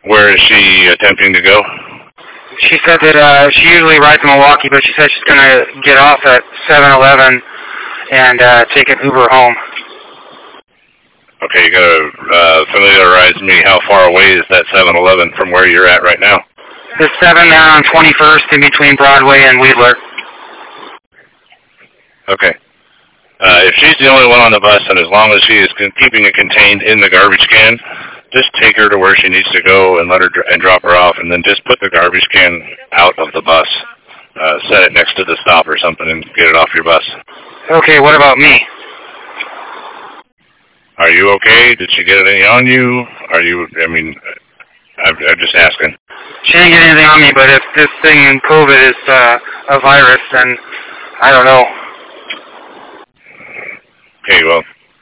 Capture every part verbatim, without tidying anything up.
Where is she attempting to go? She said that uh, she usually rides to Milwaukee, but she said she's going to get off at seven eleven and uh, take an Uber home. Okay, you got to uh, familiarize me. How far away is that seven eleven from where you're at right now? The seven down on twenty-first in between Broadway and Wheeler. Okay. Uh, if she's the only one on the bus, and as long as she is con- keeping it contained in the garbage can, just take her to where she needs to go and let her dr- and drop her off, and then just put the garbage can out of the bus. Uh, set it next to the stop or something and get it off your bus. Okay, what about me? Are you okay? Did she get any on you? Are you, I mean, I'm, I'm just asking. She didn't get anything on me, but if this thing in COVID is uh, a virus, then I don't know. Okay, well,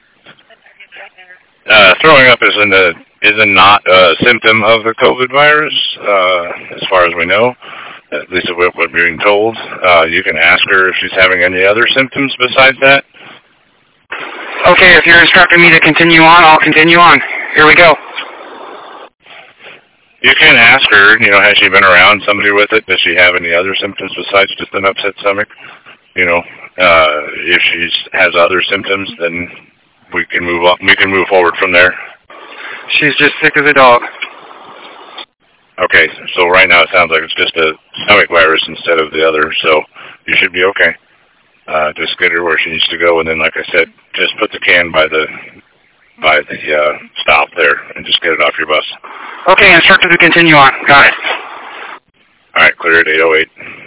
uh, throwing up isn't a, is a not a symptom of the COVID virus, uh, as far as we know, at least what we're being told. Uh, you can ask her if she's having any other symptoms besides that. Okay, if you're instructing me to continue on, I'll continue on. Here we go. You can ask her, you know, has she been around somebody with it? Does she have any other symptoms besides just an upset stomach? You know, uh, if she has other symptoms, then we can move on. We can move forward from there. She's just sick as a dog. Okay, so right now it sounds like it's just a stomach virus instead of the other, so you should be okay. Uh, just get her where she needs to go, and then, like I said, just put the can by the by the uh, stop there, and just get it off your bus. Okay, instructor to continue on. Got it. All right, clear at eight oh eight.